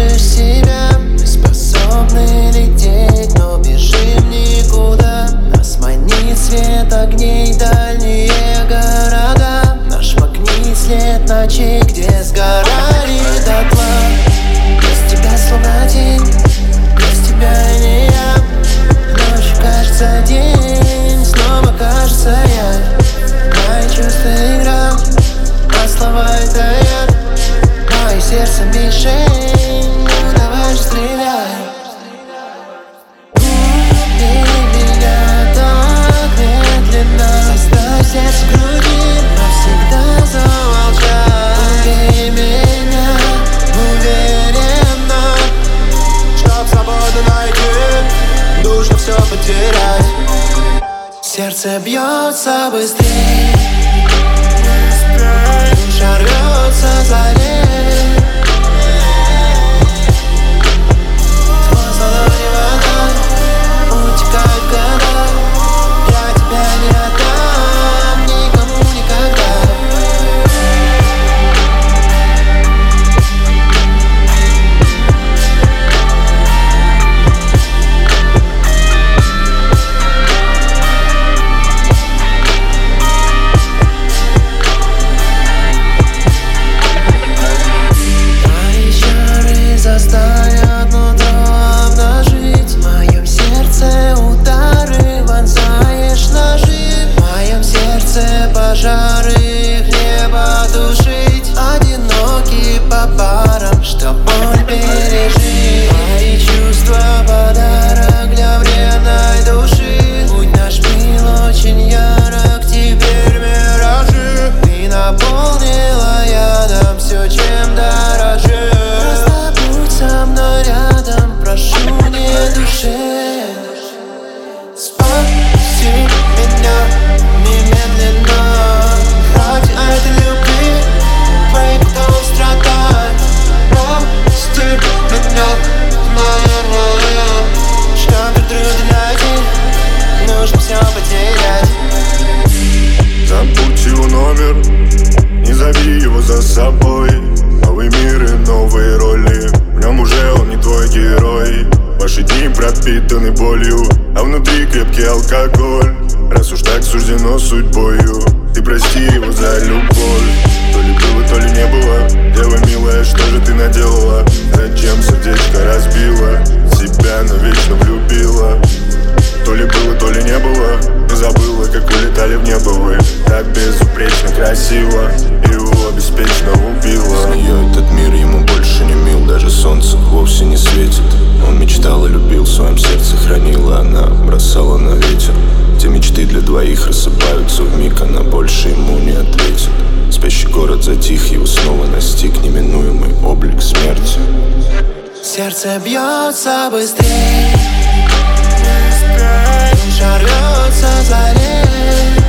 держишь себя. Мы способны лететь, но бежим никуда. Нас манит свет огней, дальние города. Наш магнит след ночей, где сгорали дотла. Без тебя словно день, без тебя не я. Ночью кажется день, снова кажется я. Мои чувства игра, а слова это яд. Мое сердце мишень, ну давай же стреляй. Убей меня так медленно, заставь сердце в груди навсегда замолчать. Убей меня уверенно, чтоб свободу найти, нужно все потерять. Сердце бьется быстрее, душа рвется за ней. Сквозь ладони вода утекает года. Я тебя не отдам никому никогда. Заставят нутро обнажить. В моем сердце удары, вонзаешь ножи. В моем сердце пожары, их не потушить. Одинокий по парам, что боль пережить. Мои чувства подарок для вредной души. Будь наш мил очень ярок, теперь миражи. Ты наполнила ядом все, чем дорожишь. Со мной рядом, прошу, не души. Спаси меня немедленно. Ради этой любви твои потом страдать. Прости меня, наверное. Чтоб друг друга найти, нужно все потерять. Забудь его номер, не зови его за собой. Новый мир и новые роли, в нем уже он не твой герой. Ваши дни пропитаны болью, а внутри крепкий алкоголь. Раз уж так суждено судьбою, ты прости его за любовь. То ли было, то ли не было. Дева милая, что же ты наделала? Зачем сердечко разбила? Себя навечно влюбила. То ли было, то ли не было. Не забыла, как улетали в небо вы. Так безупречно красиво, и его беспечно убила. С нее этот мир ему больше не мил, даже солнце вовсе не светит. Он мечтал и любил, в своем сердце хранила, она бросала на ветер. Те мечты для двоих рассыпаются вмиг, она больше ему не ответит. Спящий город затих, его снова настиг неминуемый облик смерти. Сердце бьется быстрее, душа рвется за ней.